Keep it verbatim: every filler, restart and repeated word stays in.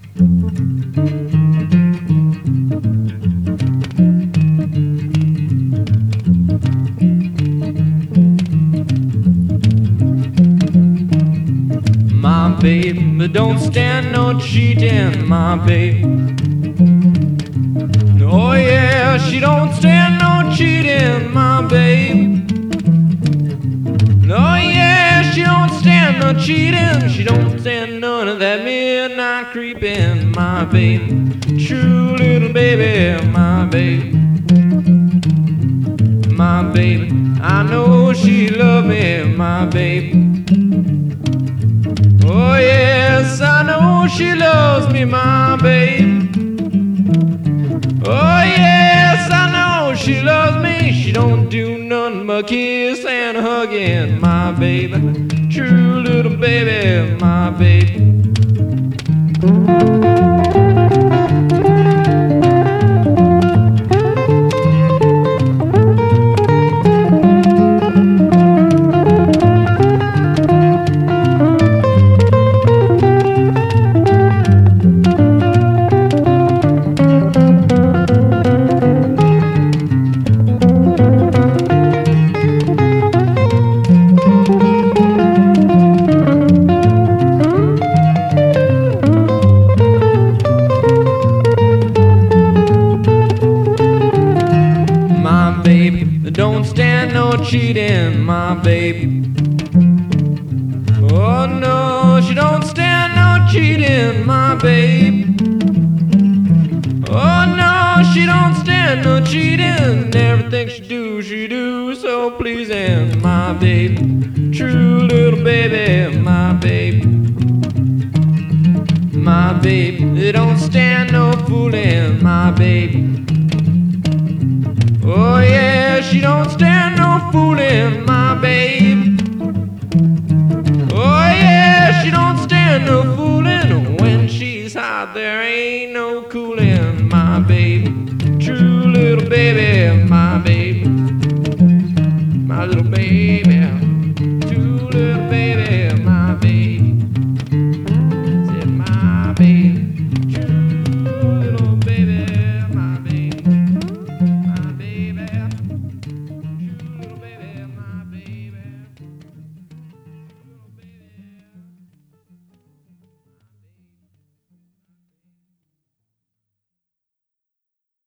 My babe don't stand no cheating, my babe. Oh yeah, she don't stand no cheating, my babe. Oh yeah, she don't stand no cheating. She don't stand none of that midnight creeping, my babe. True little baby, my babe. My baby, I know she love me, my babe. Oh yes, I know she loves me, my babe. Oh yes, I know she loves me. She don't do nothing but kiss and hugging, my baby. True little baby, my baby. Don't stand no cheating, my baby. Oh no, she don't stand no cheating, my babe. Oh no, she don't stand no cheating. Everything she do, she do so pleasing, my babe. True little baby, my babe. My babe, they don't stand no fooling, my babe. Oh yeah, she don't stand no fooling, my babe. Oh yeah, she don't stand no fooling. When she's hot, there ain't no cooling, my babe. True little baby, my babe. My little baby, true little baby.